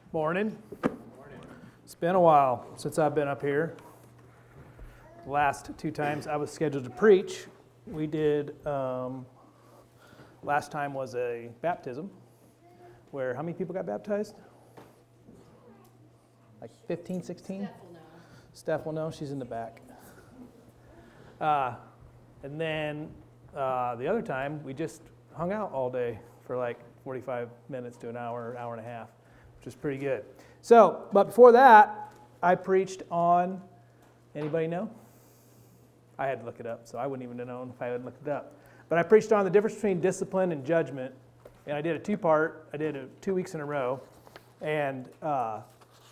Morning. It's been a while since I've been up here. The last two times I was scheduled to preach, we did, last time was a baptism, where how many people got baptized? Like 15, 16? Steph will know, she's in the back. And then the other time, we just hung out all day for like 45 minutes to an hour and a half, which is pretty good. So, but before that, I preached on, anybody know? I had to look it up, so I wouldn't even have known if I hadn't looked it up. But I preached on the difference between discipline and judgment, and I did a two-part, I did it 2 weeks in a row, and I'm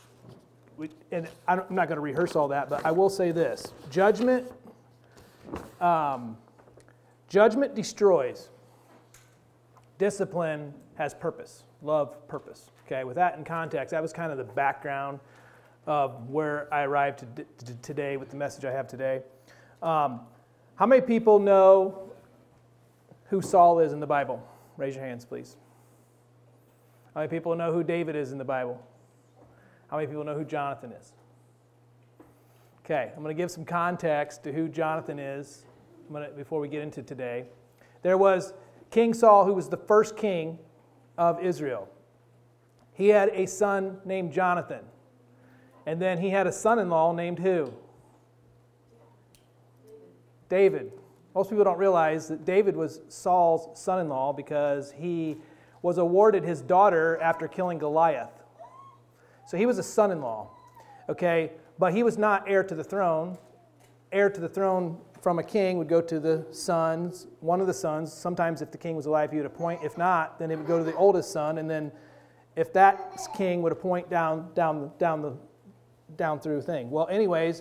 not going to rehearse all that, but I will say this. Judgment destroys. Discipline has purpose. Love, purpose. Okay, with that in context, that was kind of the background of where I arrived today with the message I have today. How many people know who Saul is in the Bible? Raise your hands, please. How many people know who David is in the Bible? How many people know who Jonathan is? Okay, I'm going to give some context to who Jonathan is before we get into today. There was King Saul, who was the first king of Israel. He had a son named Jonathan. And then he had a son-in-law named who? David. Most people don't realize that David was Saul's son-in-law because he was awarded his daughter after killing Goliath. So he was a son-in-law. Okay, but he was not heir to the throne. Heir to the throne from a king would go to the sons, one of the sons. Sometimes if the king was alive, he would appoint. If not, then it would go to the oldest son. And then if that king would appoint down through thing. Well, anyways,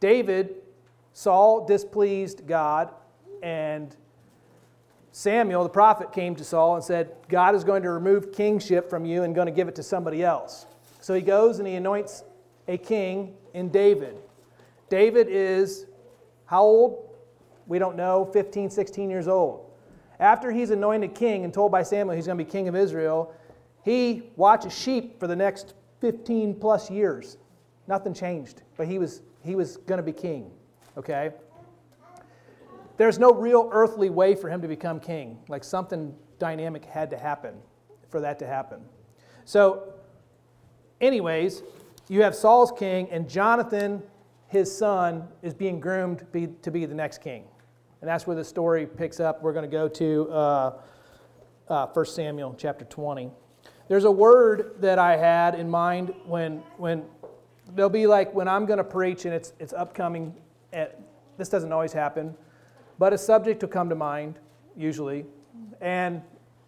Saul displeased God, and Samuel, the prophet, came to Saul and said, God is going to remove kingship from you and going to give it to somebody else. So he goes and he anoints a king in David. David is how old? We don't know, 15, 16 years old. After he's anointed king and told by Samuel he's going to be king of Israel, he watches sheep for the next 15 plus years. Nothing changed, but he was going to be king, okay? There's no real earthly way for him to become king. Like something dynamic had to happen for that to happen. So, anyways, you have Saul's king, and Jonathan, his son, is being groomed to be the next king. And that's where the story picks up. We're going to go to 1 Samuel chapter 20. There's a word that I had in mind when there'll be like when I'm going to preach and it's upcoming. This doesn't always happen, but a subject will come to mind usually. And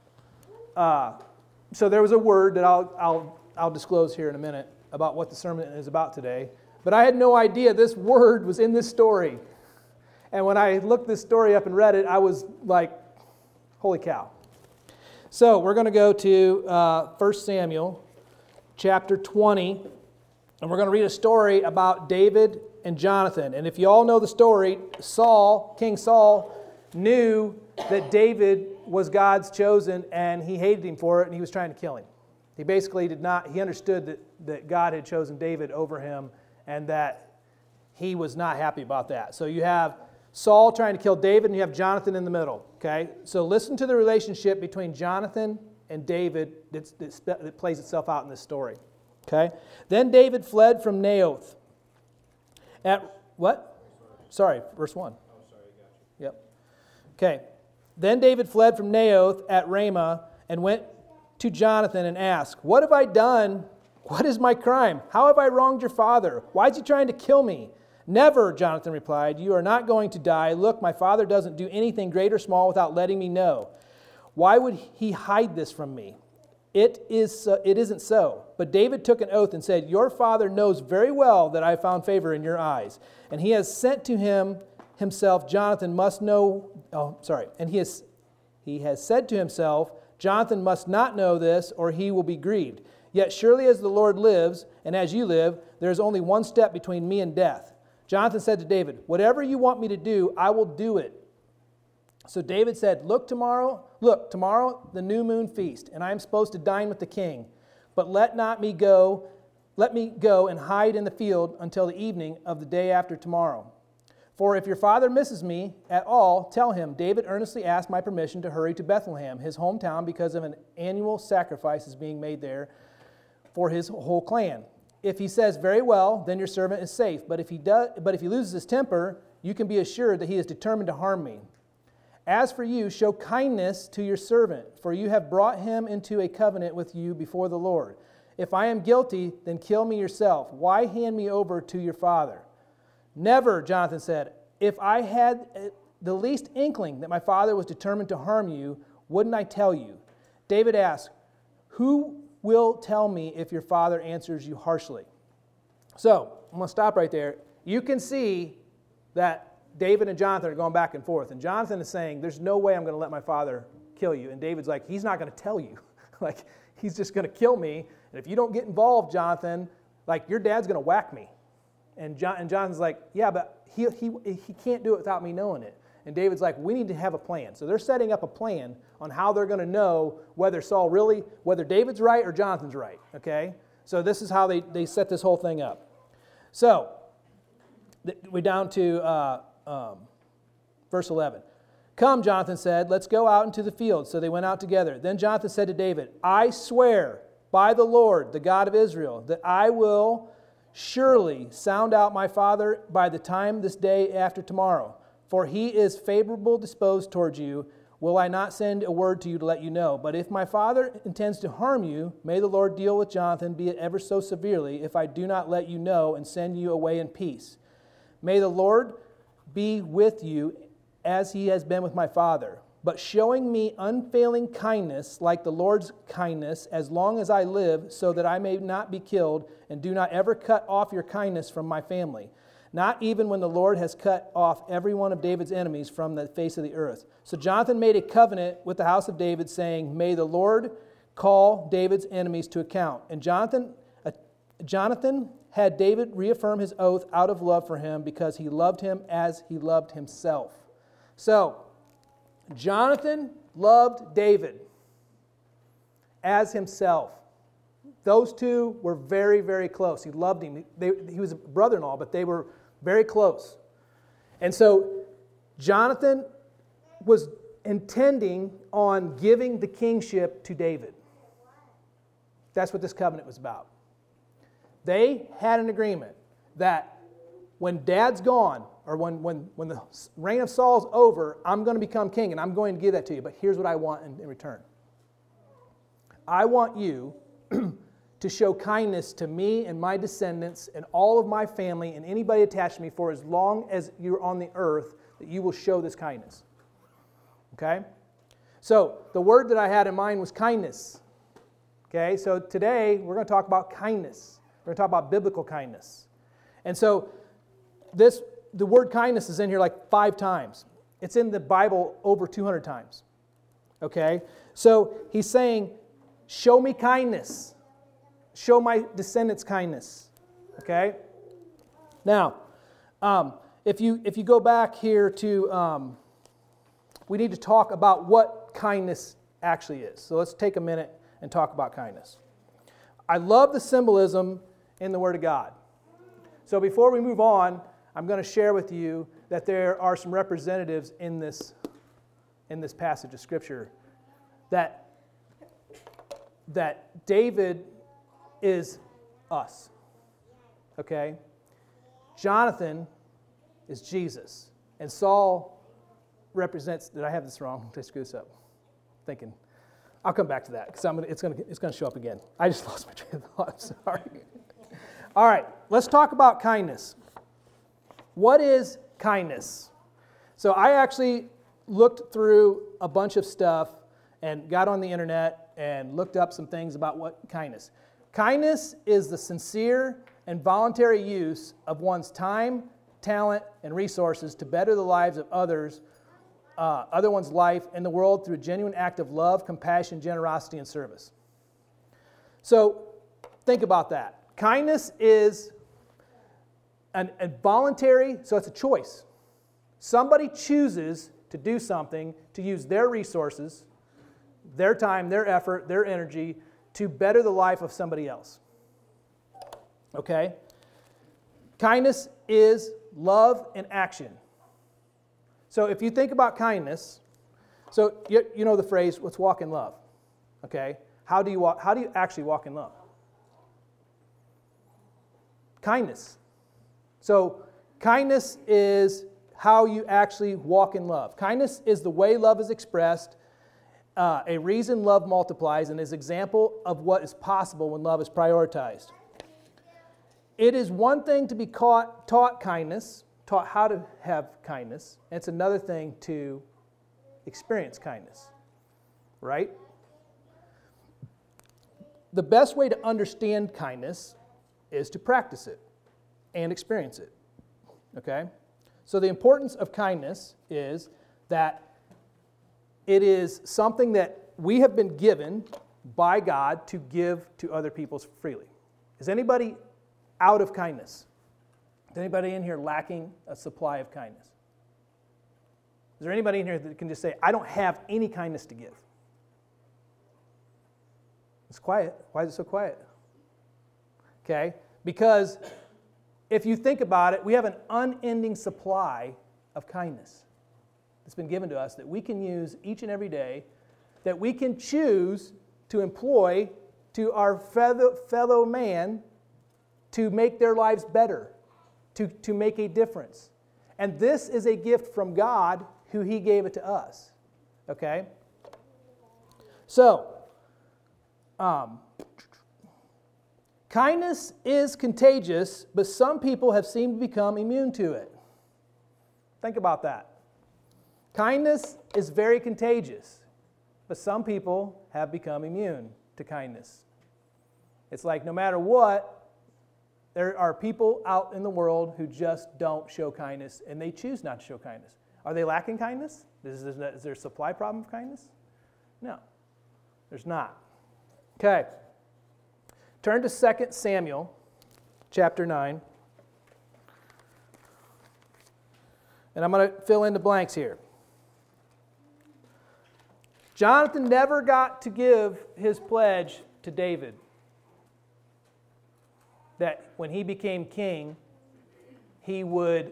so there was a word that I'll disclose here in a minute about what the sermon is about today. But I had no idea this word was in this story. And when I looked this story up and read it, I was like, holy cow. So we're going to go to 1 Samuel chapter 20, and we're going to read a story about David and Jonathan. And if you all know the story, King Saul, knew that David was God's chosen, and he hated him for it, and he was trying to kill him. He basically he understood that God had chosen David over him, and that he was not happy about that. So you have Saul trying to kill David, and you have Jonathan in the middle. Okay, so listen to the relationship between Jonathan and David that plays itself out in this story. Okay, then David fled from Naioth. At what? Sorry, verse 1. Oh, sorry, I got you. Yep. Okay, then David fled from Naioth at Ramah and went to Jonathan and asked, "What have I done? What is my crime? How have I wronged your father? Why is he trying to kill me?" "Never," Jonathan replied. "You are not going to die. Look, my father doesn't do anything great or small without letting me know. Why would he hide this from me? It isn't so." But David took an oath and said, "Your father knows very well that I have found favor in your eyes. And he has sent to him himself, Jonathan must know." And he has said to himself, "Jonathan must not know this, or he will be grieved. Yet surely as the Lord lives, and as you live, there is only one step between me and death." Jonathan said to David, "Whatever you want me to do, I will do it." So David said, Look, tomorrow the new moon feast, and I am supposed to dine with the king. but let me go and hide in the field until the evening of the day after tomorrow. For if your father misses me at all, tell him, David earnestly asked my permission to hurry to Bethlehem, his hometown, because of an annual sacrifice is being made there for his whole clan. If he says, very well, then your servant is safe. But if he loses his temper, you can be assured that he is determined to harm me. As for you, show kindness to your servant, for you have brought him into a covenant with you before the Lord. If I am guilty, then kill me yourself. Why hand me over to your father? Never, Jonathan said. If I had the least inkling that my father was determined to harm you, wouldn't I tell you? David asked, who will tell me if your father answers you harshly? So, I'm going to stop right there. You can see that David and Jonathan are going back and forth. And Jonathan is saying, there's no way I'm going to let my father kill you. And David's like, he's not going to tell you. Like, he's just going to kill me. And if you don't get involved, Jonathan, like, your dad's going to whack me. And Jonathan's like, yeah, but he can't do it without me knowing it. And David's like, we need to have a plan. So they're setting up a plan on how they're going to know whether David's right or Jonathan's right, okay? So this is how they set this whole thing up. So we're down to verse 11. Come, Jonathan said, let's go out into the field. So they went out together. Then Jonathan said to David, I swear by the Lord, the God of Israel, that I will surely sound out my father by the time this day after tomorrow. For he is favorable disposed towards you. Will I not send a word to you to let you know? But if my father intends to harm you, may the Lord deal with Jonathan, be it ever so severely, if I do not let you know and send you away in peace. May the Lord be with you as he has been with my father, but showing me unfailing kindness like the Lord's kindness as long as I live, so that I may not be killed, and do not ever cut off your kindness from my family, not even when the Lord has cut off every one of David's enemies from the face of the earth. So Jonathan made a covenant with the house of David, saying, may the Lord call David's enemies to account. And Jonathan had David reaffirm his oath out of love for him, because he loved him as he loved himself. So, Jonathan loved David as himself. Those two were very, very close. He loved him. He was a brother-in-law, but they were very close. And so, Jonathan was intending on giving the kingship to David. That's what this covenant was about. They had an agreement that when Dad's gone, or when the reign of Saul's over, I'm going to become king, and I'm going to give that to you. But here's what I want in return. I want you to show kindness to me and my descendants and all of my family and anybody attached to me for as long as you're on the earth, that you will show this kindness. Okay? So the word that I had in mind was kindness. Okay? So today we're going to talk about kindness. We're going to talk about biblical kindness. And so the word kindness is in here like 5 times. It's in the Bible over 200 times. Okay? So he's saying, show me kindness. Show my descendants kindness. Okay? Now, if you go back here to, we need to talk about what kindness actually is. So let's take a minute and talk about kindness. I love the symbolism in the Word of God. So before we move on, I'm going to share with you that there are some representatives in this passage of Scripture that David is us. Okay? Jonathan is Jesus. And Saul represents, did I have this wrong? Did I screw this up? Thinking. I'll come back to that because it's going to show up again. I just lost my train of thought. Sorry. All right, let's talk about kindness. What is kindness? So I actually looked through a bunch of stuff and got on the internet and looked up some things about what kindness. Kindness is the sincere and voluntary use of one's time, talent, and resources to better the lives of other one's life and the world through a genuine act of love, compassion, generosity, and service. So think about that. Kindness is a voluntary, so it's a choice. Somebody chooses to do something, to use their resources, their time, their effort, their energy to better the life of somebody else. Okay? Kindness is love in action. So if you think about kindness, so you know the phrase, let's walk in love. Okay? How do you actually walk in love? Kindness. So kindness is how you actually walk in love. Kindness is the way love is expressed, a reason love multiplies, and is an example of what is possible when love is prioritized. It is one thing to be taught kindness, taught how to have kindness, and it's another thing to experience kindness, right? The best way to understand kindness is to practice it and experience it, okay? So the importance of kindness is that it is something that we have been given by God to give to other people freely. Is anybody out of kindness? Is anybody in here lacking a supply of kindness? Is there anybody in here that can just say, I don't have any kindness to give? It's quiet. Why is it so quiet? Okay, because if you think about it, we have an unending supply of kindness that's been given to us that we can use each and every day, that we can choose to employ to our fellow man to make their lives better, to make a difference. And this is a gift from God who He gave it to us. Okay? So, kindness is contagious, but some people have seemed to become immune to it. Think about that. Kindness is very contagious, but some people have become immune to kindness. It's like no matter what, there are people out in the world who just don't show kindness, and they choose not to show kindness. Are they lacking kindness? Is there a supply problem of kindness? No, there's not. Okay. Turn to 2 Samuel chapter 9. And I'm going to fill in the blanks here. Jonathan never got to give his pledge to David that when he became king, he would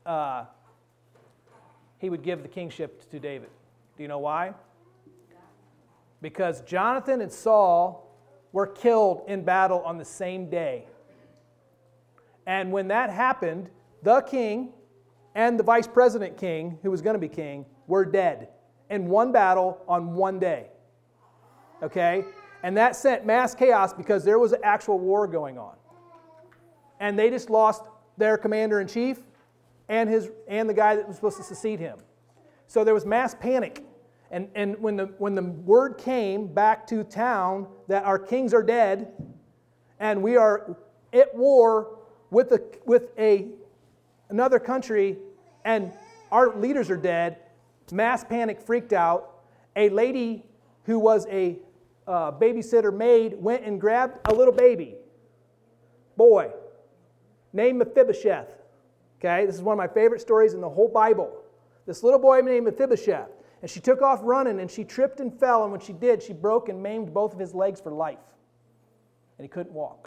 give the kingship to David. Do you know why? Because Jonathan and Saul were killed in battle on the same day. And when that happened, the king and the vice president king, who was going to be king, were dead in one battle on one day. Okay? And that sent mass chaos because there was an actual war going on. And they just lost their commander-in-chief and the guy that was supposed to succeed him. So there was mass panic. And when the word came back to town that our kings are dead and we are at war with another country and our leaders are dead, mass panic freaked out. A lady who was a babysitter maid went and grabbed a little baby boy named Mephibosheth. Okay, this is one of my favorite stories in the whole Bible. This little boy named Mephibosheth. And she took off running, and she tripped and fell, and when she did, she broke and maimed both of his legs for life. And he couldn't walk.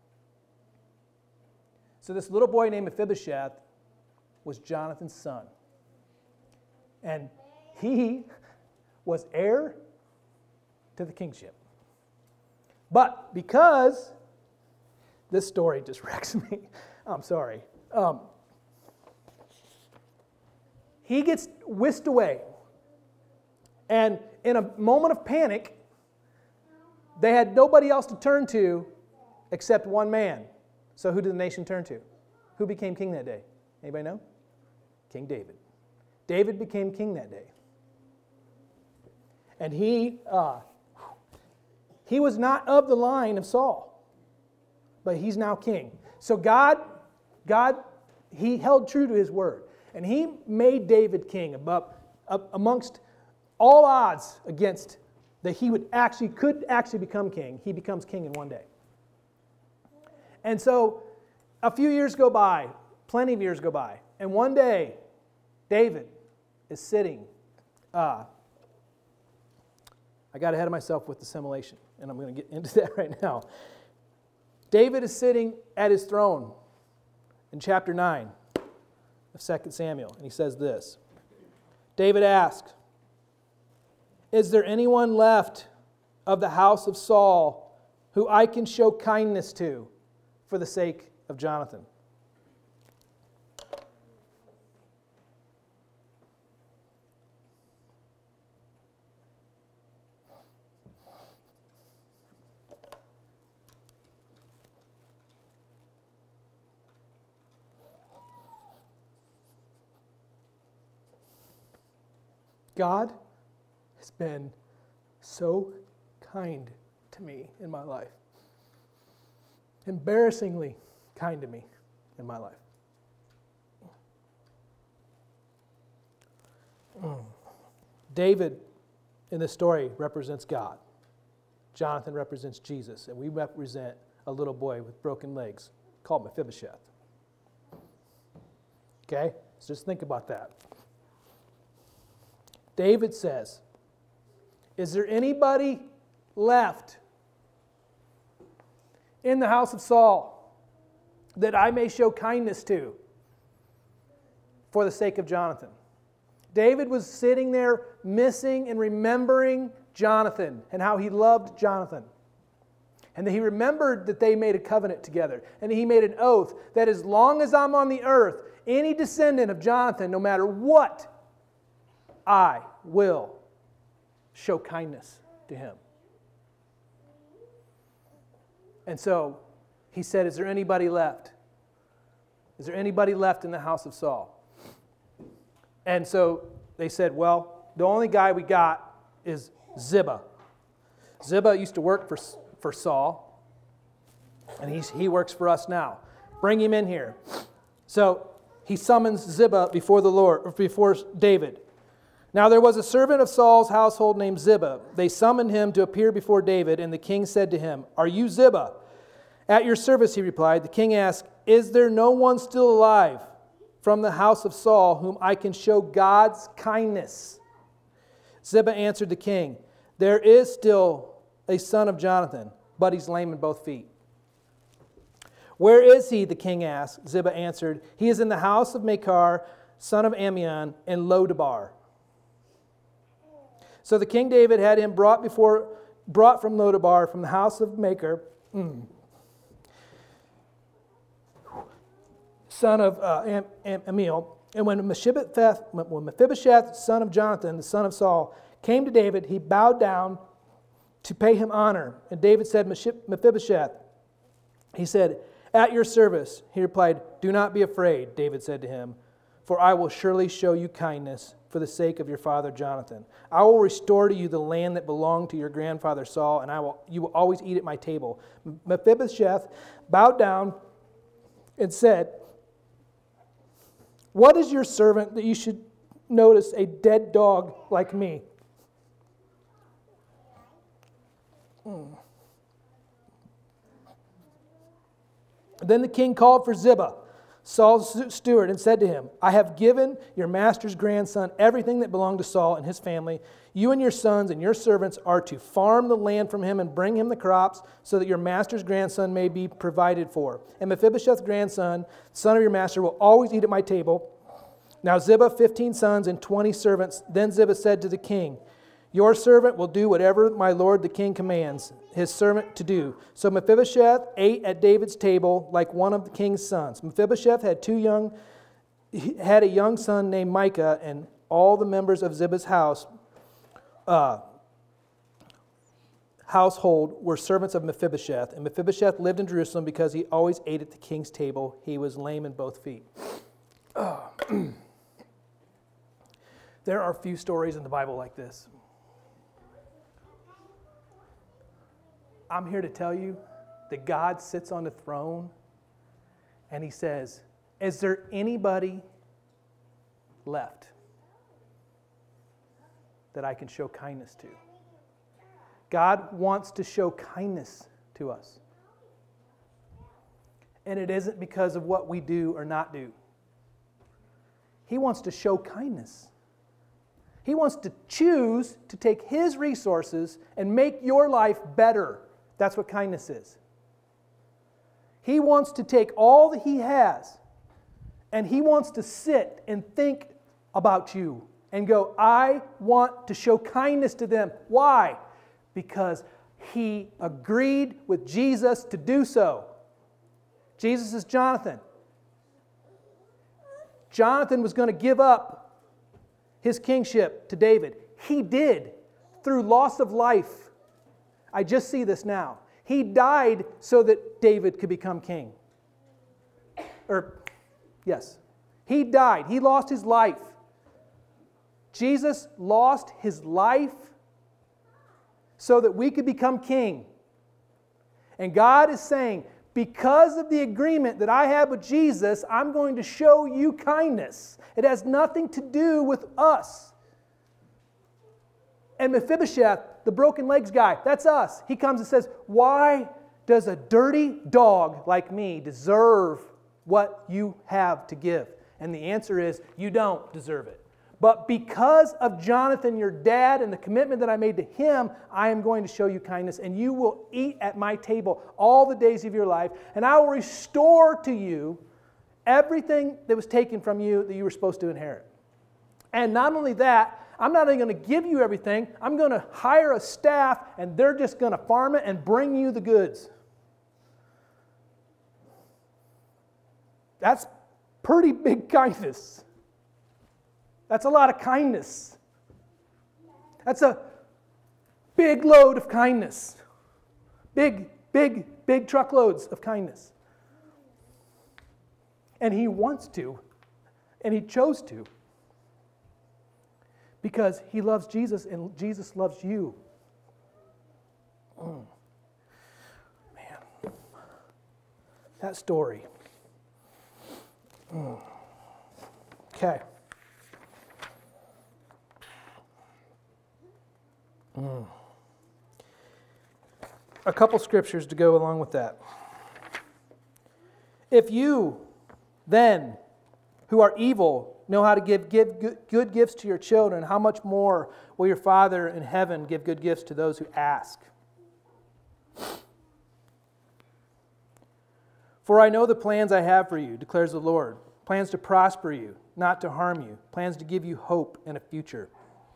So this little boy named Mephibosheth was Jonathan's son. And he was heir to the kingship. But because, this story just wrecks me, I'm sorry. He gets whisked away. And in a moment of panic, they had nobody else to turn to except one man. So who did the nation turn to? Who became king that day? Anybody know? King David. David became king that day. And he was not of the line of Saul, but he's now king. So God, he held true to his word. And he made David king amongst all odds against that he could actually become king. He becomes king in one day. And so a few years go by, plenty of years go by, and one day David is sitting. I got ahead of myself with the simulation. and I'm going to get into that right now. David is sitting at his throne in chapter 9 of 2 Samuel, and he says this. David asked, "Is there anyone left of the house of Saul who I can show kindness to for the sake of Jonathan?" God has been so kind to me in my life. Embarrassingly kind to me in my life. David in this story represents God. Jonathan represents Jesus, and we represent a little boy with broken legs called Mephibosheth. Okay? So just think about that. David says, "Is there anybody left in the house of Saul that I may show kindness to for the sake of Jonathan?" David was sitting there missing and remembering Jonathan and how he loved Jonathan. And that he remembered that they made a covenant together. And he made an oath that as long as I'm on the earth, any descendant of Jonathan, no matter what, I will show kindness to him. And so he said, "Is there anybody left? Is there anybody left in the house of Saul?" And so they said, "Well, the only guy we got is Ziba." Ziba used to work for Saul, and he works for us now. Bring him in here. So he summons Ziba before the Lord, or before David. Now there was a servant of Saul's household named Ziba. They summoned him to appear before David, and the king said to him, "Are you Ziba?" "At your service," he replied. The king asked, "Is there no one still alive from the house of Saul whom I can show God's kindness?" Ziba answered the king, "There is still a son of Jonathan, but he's lame in both feet." "Where is he?" the king asked. Ziba answered, "He is in the house of Machir, son of Ammion, in Lodabar." So the king David had him brought from Lodabar, from the house of Machir, son of Ammiel. And when Mephibosheth, son of Jonathan, the son of Saul, came to David, he bowed down to pay him honor. And David said, "Mephibosheth." He said, "At your service." He replied, "Do not be afraid," David said to him, "for I will surely show you kindness for the sake of your father Jonathan. I will restore to you the land that belonged to your grandfather Saul, and you will always eat at my table." Mephibosheth bowed down and said, "What is your servant that you should notice a dead dog like me?" Then the king called for Ziba, Saul's steward, and said to him, "I have given your master's grandson everything that belonged to Saul and his family. You and your sons and your servants are to farm the land from him and bring him the crops so that your master's grandson may be provided for. And Mephibosheth's grandson, son of your master, will always eat at my table." Now Ziba, 15 sons and 20 servants. Then Ziba said to the king, "Your servant will do whatever my lord the king commands his servant to do." So Mephibosheth ate at David's table like one of the king's sons. Mephibosheth had a young son named Micah, and all the members of Ziba's household were servants of Mephibosheth. And Mephibosheth lived in Jerusalem because he always ate at the king's table. He was lame in both feet. There are few stories in the Bible like this. I'm here to tell you that God sits on the throne and he says, "Is there anybody left that I can show kindness to?" God wants to show kindness to us. And it isn't because of what we do or not do. He wants to show kindness. He wants to choose to take His resources and make your life better. That's what kindness is. He wants to take all that He has, and He wants to sit and think about you and go, I want to show kindness to them. Why? Because He agreed with Jesus to do so. Jesus is Jonathan. Jonathan was going to give up his kingship to David. He did through loss of life. I just see this now. He died so that David could become king. Yes. He died. He lost his life. Jesus lost his life so that we could become king. And God is saying, because of the agreement that I have with Jesus, I'm going to show you kindness. It has nothing to do with us. And Mephibosheth, the broken legs guy, that's us. He comes and says, why does a dirty dog like me deserve what you have to give? And the answer is, you don't deserve it. But because of Jonathan, your dad, and the commitment that I made to him, I am going to show you kindness, and you will eat at my table all the days of your life, and I will restore to you everything that was taken from you that you were supposed to inherit. And not only that, I'm not only going to give you everything, I'm going to hire a staff, and they're just going to farm it and bring you the goods. That's pretty big kindness. That's a lot of kindness. That's a big load of kindness. Big truckloads of kindness. And He wants to, and He chose to, because He loves Jesus and Jesus loves you. Man, that story. Okay. A couple scriptures to go along with that. If you then, who are evil, know how to give good gifts to your children, how much more will your Father in heaven give good gifts to those who ask? For I know the plans I have for you, declares the Lord. Plans to prosper you, not to harm you. Plans to give you hope and a future.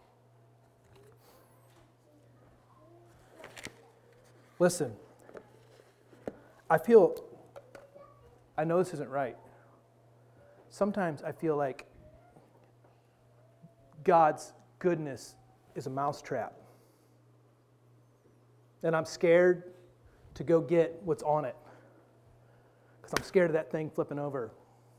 Listen, I know this isn't right. Sometimes I feel like God's goodness is a mousetrap. And I'm scared to go get what's on it. Because I'm scared of that thing flipping over.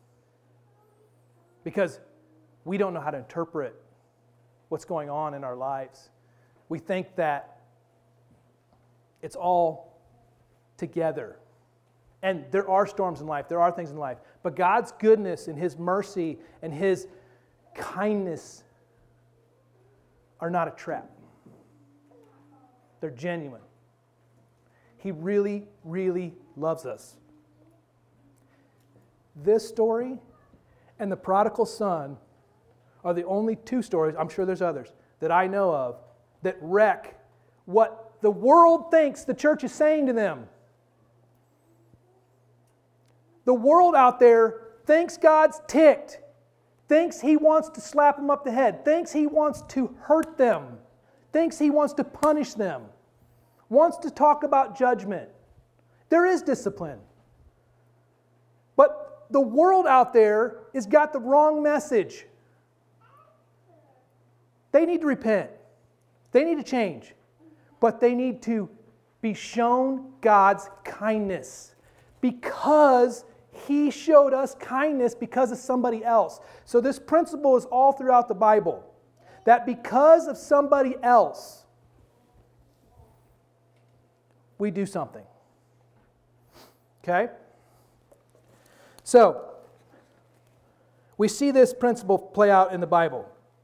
Because we don't know how to interpret what's going on in our lives. We think that it's all together. And there are storms in life. There are things in life. But God's goodness and His mercy and His kindness are not a trap. They're genuine. He really, really loves us. This story and the prodigal son are the only two stories, I'm sure there's others, that I know of that wreck what the world thinks the church is saying to them. The world out there thinks God's ticked, thinks He wants to slap them up the head, thinks He wants to hurt them, thinks He wants to punish them, wants to talk about judgment. There is discipline. But the world out there has got the wrong message. They need to repent. They need to change. But they need to be shown God's kindness because He showed us kindness because of somebody else. So this principle is all throughout the Bible, that because of somebody else, we do something. Okay? So, we see this principle play out in the Bible.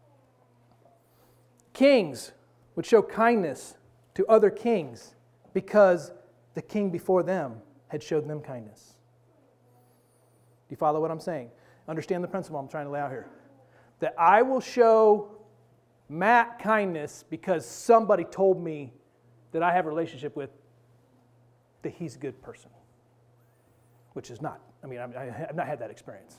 Kings would show kindness to other kings because the king before them had showed them kindness. Do you follow what I'm saying? Understand the principle I'm trying to lay out here. That I will show Matt kindness because somebody told me that I have a relationship with, that he's a good person. Which is not. I mean, I've not had that experience.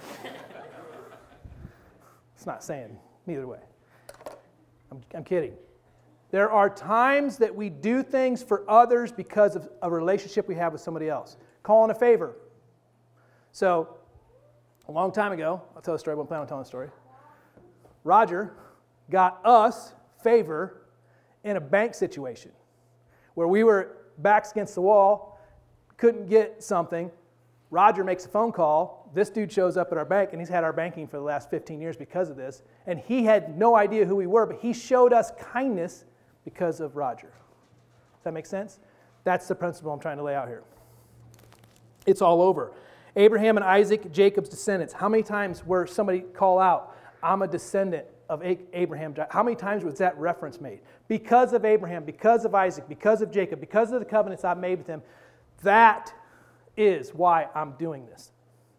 It's not saying neither way. I'm kidding. There are times that we do things for others because of a relationship we have with somebody else. Calling a favor. So, a long time ago, I'll tell a story, I won't plan on telling a story. Roger got us favor in a bank situation where we were backs against the wall, couldn't get something. Roger makes a phone call. This dude shows up at our bank, and he's had our banking for the last 15 years because of this. And he had no idea who we were, but he showed us kindness because of Roger. Does that make sense? That's the principle I'm trying to lay out here. It's all over. Abraham and Isaac, Jacob's descendants. How many times were somebody call out, I'm a descendant of Abraham? How many times was that reference made? Because of Abraham, because of Isaac, because of Jacob, because of the covenants I've made with him, that is why I'm doing this.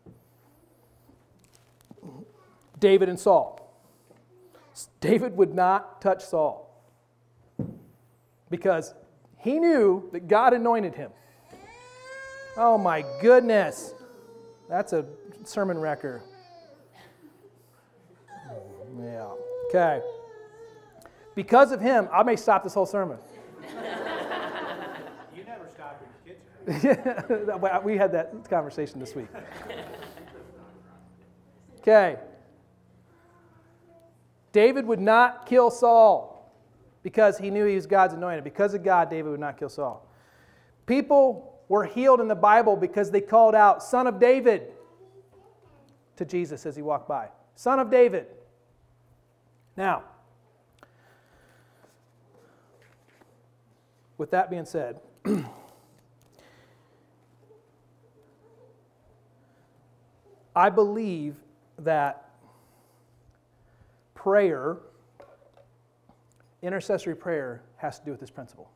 David and Saul. David would not touch Saul because he knew that God anointed him. Oh my goodness. That's a sermon wrecker. Yeah. Okay. Because of him, I may stop this whole sermon. You never stop your kids. Yeah, we had that conversation this week. Okay. David would not kill Saul because he knew he was God's anointed. Because of God, David would not kill Saul. People were healed in the Bible because they called out, Son of David, to Jesus as he walked by. Son of David. Now, with that being said, I believe that prayer, intercessory prayer, has to do with this principle.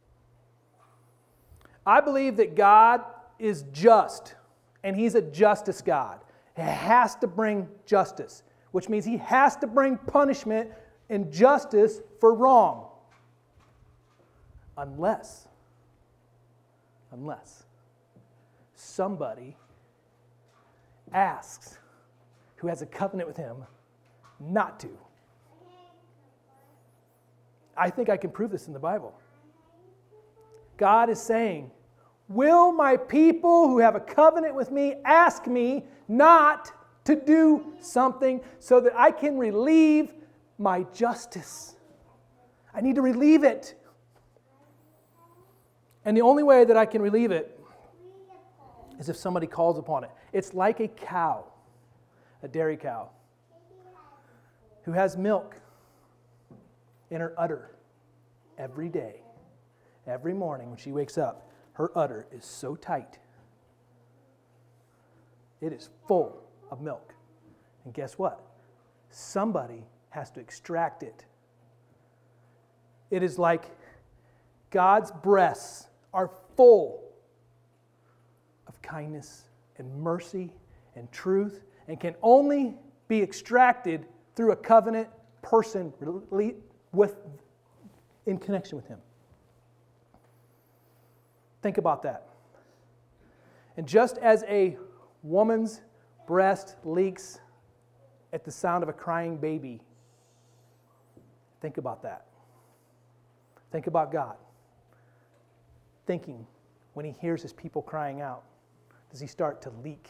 I believe that God is just, and He's a justice God. He has to bring justice, which means He has to bring punishment and justice for wrong. Unless somebody asks who has a covenant with Him not to. I think I can prove this in the Bible. God is saying, will my people who have a covenant with me ask me not to do something so that I can relieve my justice? I need to relieve it. And the only way that I can relieve it is if somebody calls upon it. It's like a cow, a dairy cow, who has milk in her udder every day. Every morning when she wakes up, her udder is so tight. It is full of milk. And guess what? Somebody has to extract it. It is like God's breasts are full of kindness and mercy and truth and can only be extracted through a covenant person in connection with Him. Think about that. And just as a woman's breast leaks at the sound of a crying baby, think about that. Think about God. Thinking when He hears His people crying out, does He start to leak?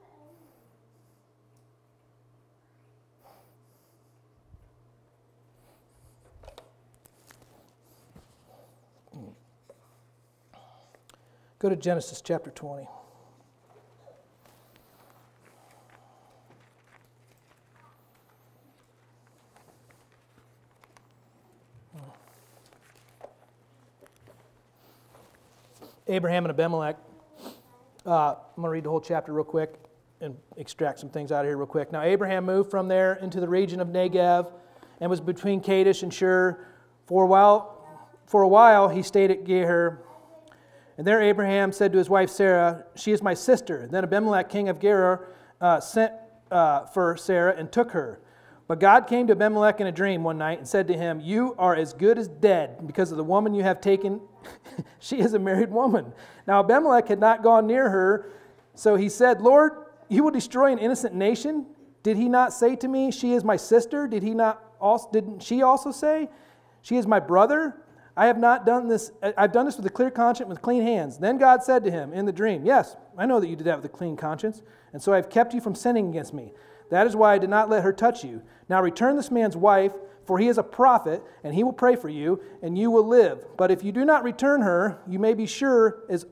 Go to Genesis chapter 20. Abraham and Abimelech. I'm going to read the whole chapter real quick and extract some things out of here real quick. Now Abraham moved from there into the region of Negev and was between Kadesh and Shur. For a while he stayed at Gerar. And there Abraham said to his wife Sarah, she is my sister. Then Abimelech, king of Gerar, sent for Sarah and took her. But God came to Abimelech in a dream one night and said to him, "You are as good as dead because of the woman you have taken. She is a married woman." Now Abimelech had not gone near her, so he said, "Lord, you will destroy an innocent nation? Did he not say to me, 'She is my sister'? Didn't she also say, 'She is my brother'? I've done this with a clear conscience, with clean hands." Then God said to him in the dream, "Yes, I know that you did that with a clean conscience, and so I have kept you from sinning against me. That is why I did not let her touch you. Now return this man's wife, for he is a prophet, and he will pray for you, and you will live. But if you do not return her, you may be sure that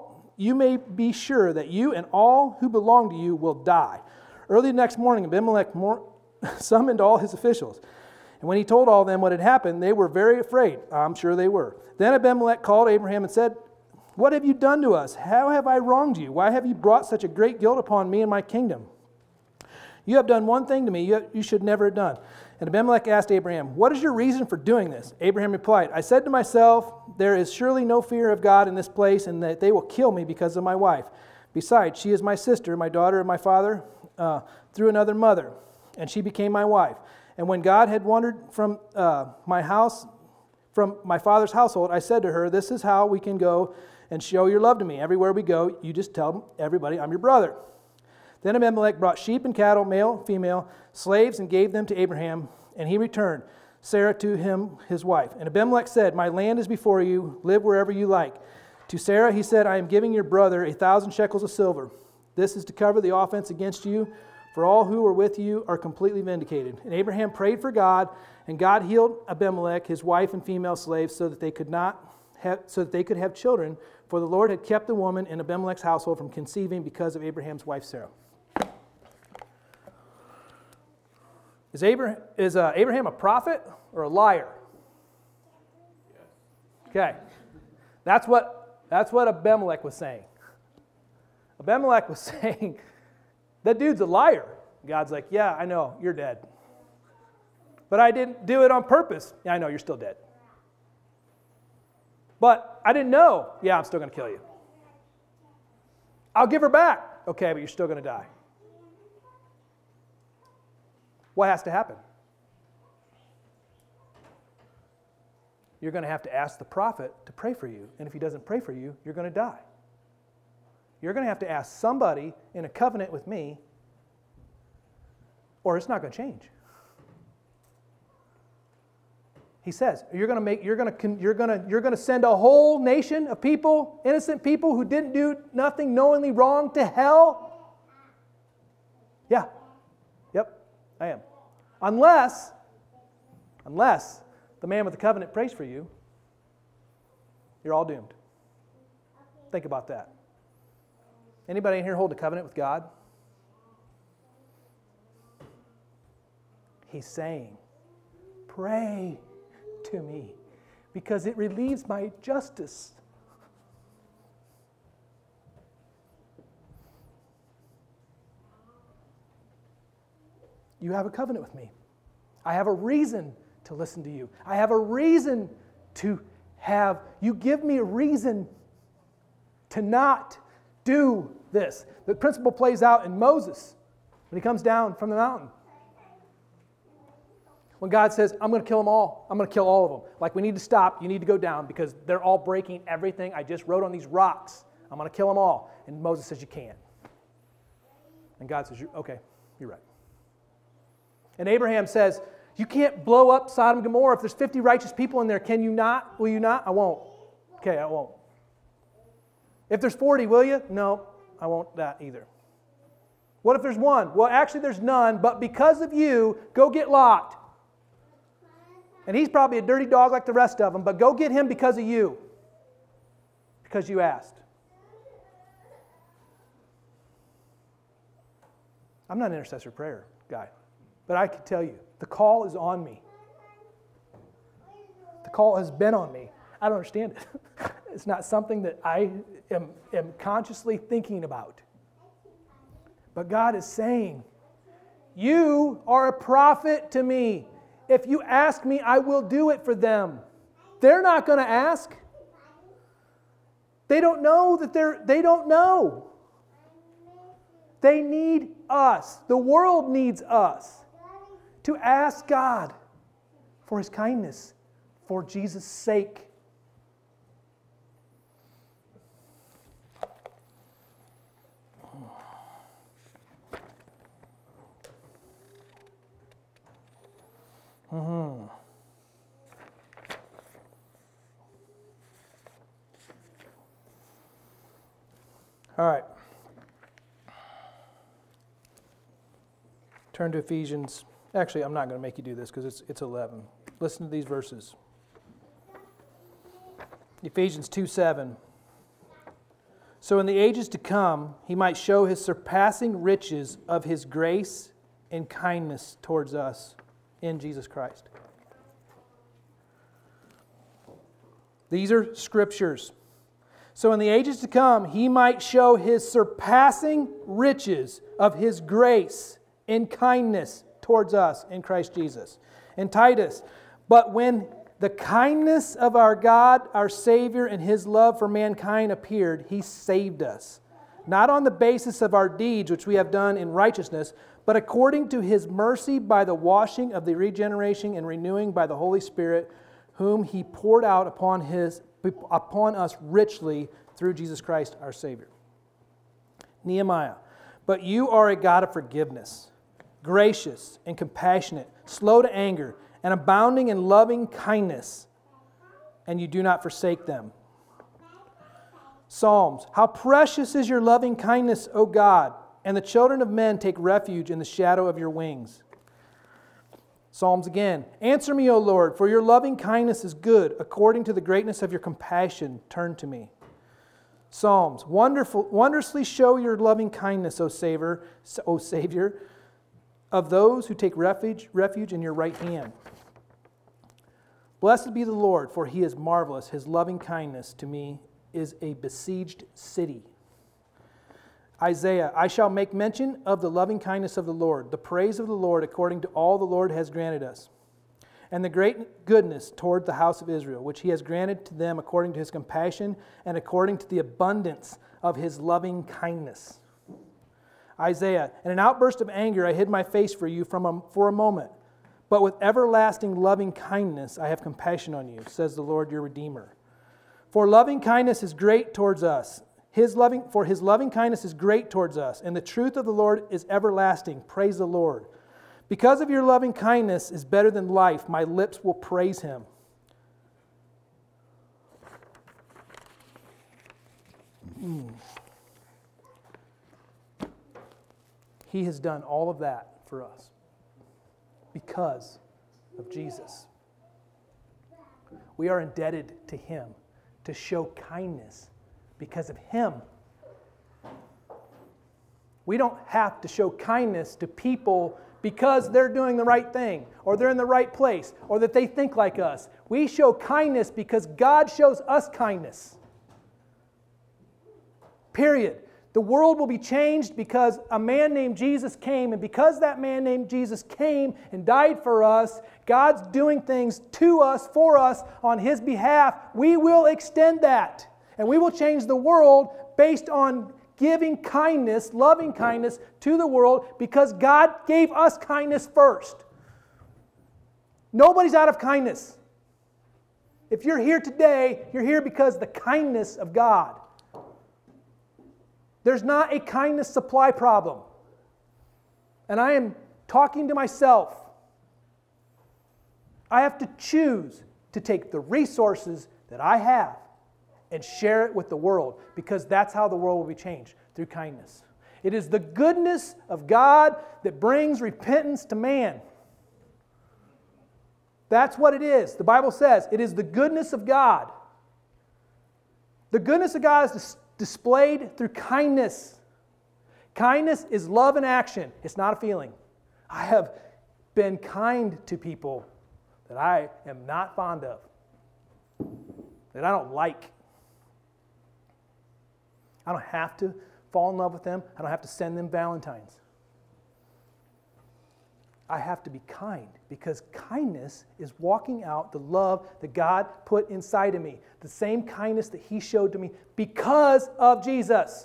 you and all who belong to you will die." Early the next morning, Abimelech summoned all his officials. And when he told all of them what had happened, they were very afraid. I'm sure they were. Then Abimelech called Abraham and said, "What have you done to us? How have I wronged you? Why have you brought such a great guilt upon me and my kingdom? You have done one thing to me you should never have done." And Abimelech asked Abraham, "What is your reason for doing this?" Abraham replied, "I said to myself, there is surely no fear of God in this place, and that they will kill me because of my wife. Besides, she is my sister, my daughter of my father, through another mother, and she became my wife. And when God had wandered from my father's household, I said to her, 'This is how we can go and show your love to me. Everywhere we go, you just tell everybody I'm your brother.' Then Abimelech brought sheep and cattle, male, female, slaves, and gave them to Abraham, and he returned Sarah to him, his wife. And Abimelech said, 'My land is before you, live wherever you like.' To Sarah he said, 'I am giving your brother 1,000 shekels of silver. This is to cover the offense against you, for all who are with you are completely vindicated.' And Abraham prayed for God, and God healed Abimelech, his wife and female slaves, so that they could have children, for the Lord had kept the woman in Abimelech's household from conceiving because of Abraham's wife Sarah." Is Abraham a prophet or a liar? Okay. That's what Abimelech was saying. Abimelech was saying, that dude's a liar. God's like, "Yeah, I know, you're dead. But I didn't do it on purpose." "Yeah, I know, you're still dead. But I didn't know." "Yeah, I'm still going to kill you." "I'll give her back." "Okay, but you're still going to die." What has to happen? You're going to have to ask the prophet to pray for you. And if he doesn't pray for you, you're going to die. You're going to have to ask somebody in a covenant with me, or it's not going to change. He says, you're going to send a whole nation of people, innocent people who didn't do nothing knowingly wrong, to hell? Yeah. Yep, I am. Unless the man with the covenant prays for you, you're all doomed. Think about that. Anybody in here hold a covenant with God? He's saying, pray to me because it relieves my justice. You have a covenant with me. I have a reason to listen to you. I have a reason to have, you give me a reason to not do this. The principle plays out in Moses when he comes down from the mountain. When God says, I'm going to kill them all. I'm going to kill all of them. Like, we need to stop. You need to go down because they're all breaking everything I just wrote on these rocks. I'm going to kill them all. And Moses says, you can't. And God says, okay, you're right. And Abraham says, you can't blow up Sodom and Gomorrah. If there's 50 righteous people in there, can you not? Will you not? I won't. Okay, I won't. If there's 40, will you? No, I won't that either. What if there's one? Well, actually there's none, but because of you, go get Lot. And he's probably a dirty dog like the rest of them, but go get him because of you. Because you asked. I'm not an intercessor prayer guy, but I can tell you, the call is on me. The call has been on me. I don't understand it. It's not something that I am consciously thinking about. But God is saying, you are a prophet to me. If you ask me, I will do it for them. They're not going to ask. They don't know that they don't know. They need us. The world needs us to ask God for His kindness, for Jesus' sake. All right. Turn to Ephesians. Actually, I'm not going to make you do this because it's 11. Listen to these verses. Ephesians 2:7. So in the ages to come, He might show His surpassing riches of His grace and kindness towards us in Jesus Christ. These are scriptures. So in the ages to come, He might show His surpassing riches of His grace and kindness towards us in Christ Jesus. In Titus, but when the kindness of our God, our Savior, and His love for mankind appeared, He saved us, not on the basis of our deeds which we have done in righteousness, but according to His mercy by the washing of the regeneration and renewing by the Holy Spirit, whom He poured out upon us richly through Jesus Christ our Savior. Nehemiah, but you are a God of forgiveness, gracious and compassionate, slow to anger, and abounding in loving kindness, and you do not forsake them. Psalms, how precious is your loving kindness, O God, and the children of men take refuge in the shadow of your wings. Psalms again, answer me, O Lord, for your loving kindness is good. According to the greatness of your compassion, turn to me. Psalms, wondrously show your loving kindness, O Savior, of those who take refuge in your right hand. Blessed be the Lord, for He is marvelous. His loving kindness to me is a besieged city. Isaiah, I shall make mention of the loving kindness of the Lord, the praise of the Lord according to all the Lord has granted us, and the great goodness toward the house of Israel, which He has granted to them according to His compassion and according to the abundance of His loving kindness. Isaiah, in an outburst of anger I hid my face for you for a moment, but with everlasting loving kindness I have compassion on you, says the Lord your Redeemer. For loving kindness is great towards us. His loving kindness is great towards us, and the truth of the Lord is everlasting. Praise the Lord. Because of your loving kindness is better than life, my lips will praise Him. He has done all of that for us because of Jesus. We are indebted to Him to show kindness because of Him. We don't have to show kindness to people because they're doing the right thing, or they're in the right place, or that they think like us. We show kindness because God shows us kindness. Period. The world will be changed because a man named Jesus came, and because that man named Jesus came and died for us, God's doing things to us, for us, on His behalf. We will extend that. And we will change the world based on giving kindness, loving kindness to the world because God gave us kindness first. Nobody's out of kindness. If you're here today, you're here because of the kindness of God. There's not a kindness supply problem. And I am talking to myself. I have to choose to take the resources that I have and share it with the world, because that's how the world will be changed, through kindness. It is the goodness of God that brings repentance to man. That's what it is. The Bible says it is the goodness of God. The goodness of God is displayed through kindness. Kindness is love in action. It's not a feeling. I have been kind to people that I am not fond of, that I don't like. I don't have to fall in love with them. I don't have to send them Valentines. I have to be kind because kindness is walking out the love that God put inside of me. The same kindness that He showed to me because of Jesus.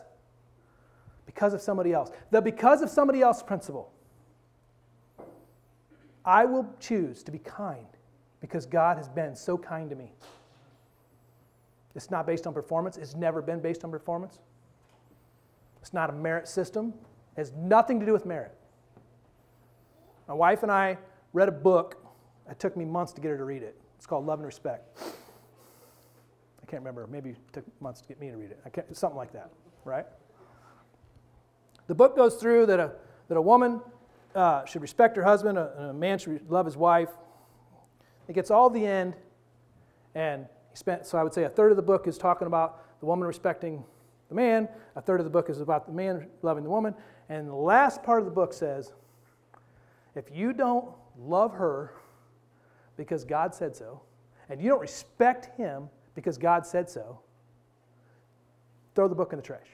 Because of somebody else. The because of somebody else principle. I will choose to be kind because God has been so kind to me. It's not based on performance. It's never been based on performance. It's not a merit system. It has nothing to do with merit. My wife and I read a book. It took me months to get her to read it. It's called Love and Respect. I can't remember. Maybe it took months to get me to read it. Something like that, right? The book goes through that a woman should respect her husband, a man should love his wife. It gets all the end, and so I would say a third of the book is talking about the woman respecting the man, a third of the book is about the man loving the woman, and the last part of the book says, if you don't love her because God said so, and you don't respect him because God said so, throw the book in the trash.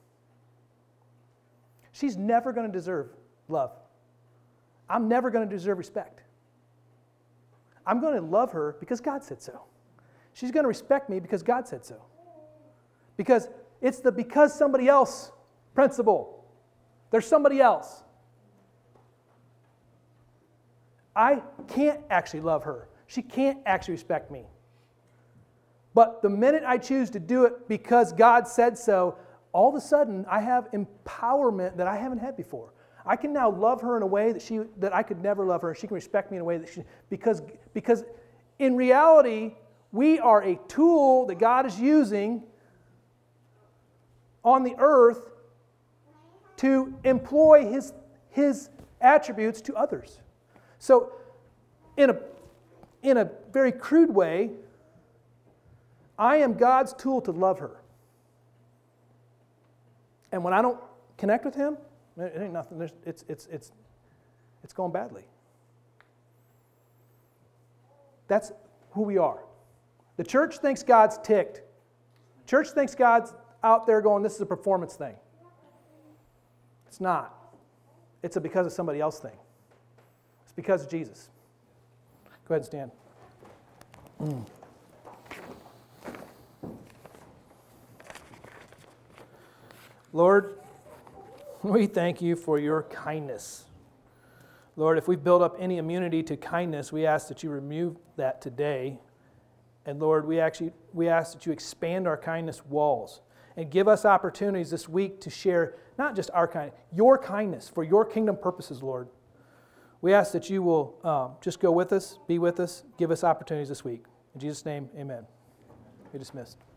She's never going to deserve love. I'm never going to deserve respect. I'm going to love her because God said so. She's going to respect me because God said so. Because it's the because somebody else principle. There's somebody else. I can't actually love her. She can't actually respect me. But the minute I choose to do it because God said so, all of a sudden I have empowerment that I haven't had before. I can now love her in a way that I could never love her. She can respect me in a way that because in reality, we are a tool that God is using on the earth to employ his attributes to others. So in a very crude way, I am God's tool to love her. And when I don't connect with him, it ain't nothing. It's going badly. That's who we are. The church thinks God's ticked. Church thinks God's out there going, this is a performance thing. It's not. It's a because of somebody else thing. It's because of Jesus. Go ahead and stand. Lord, we thank you for your kindness. Lord, if we've built up any immunity to kindness, we ask that you remove that today. And Lord, we ask that you expand our kindness walls and give us opportunities this week to share not just our kindness, your kindness for your kingdom purposes, Lord. We ask that you will just go with us, be with us, give us opportunities this week. In Jesus' name, amen. You're dismissed.